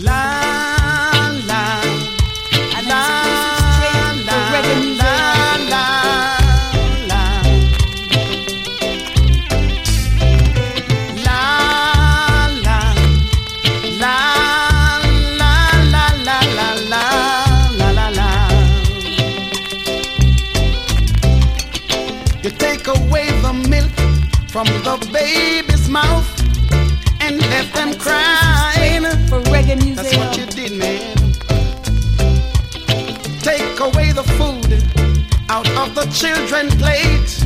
La la And la exclusive la for reggae music. la la la la la la la la la la la la. You take away the milk from the baby's mouth and left them crying. For reggae music. That's what you did, man. Take away the food out of the children's plate